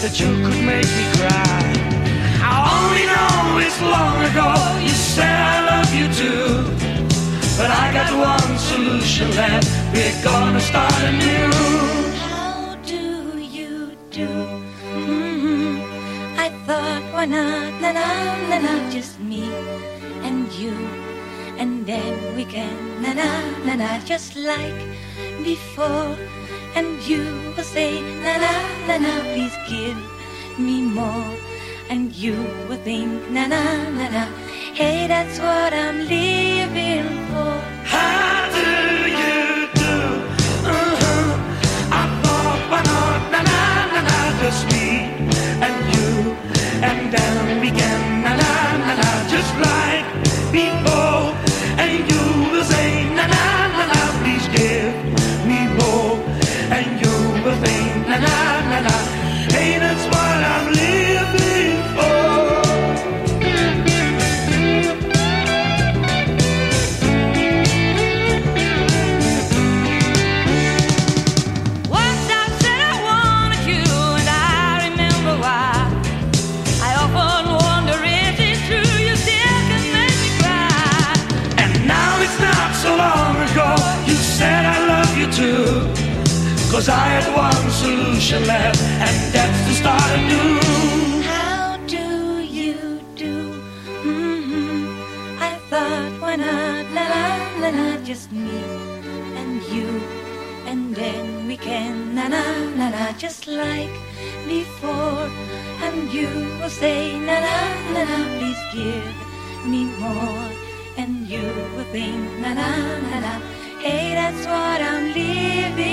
that you could make me cry. I only know it's long ago you said I love you too, but I got one solution left, we're gonna start anew. How do you do? I thought, why not, na-na, just me and you, and then we can, na-na, just like before. And you will say, na-na, please give me more. And you will think, na-na, hey, that's what I'm living for. How do you do? I thought, why not, na-na, just me and you, and then we can, na-na, just like before. And you will say, na-na, please give me more. And you will think, na-na, hey, that's what I'm living for. Once I said I wanted you, and I remember why. I often wonder if it's true you still can make me cry. And now it's not so long ago you said I love you too, 'cause I had one solution left, and that's to start anew. How do you do? I thought, why not, na-na, just me and you, and then we can, na-na, just like before. And you will say, na-na, please give me more. And you will think, na-na, hey, that's what I'm living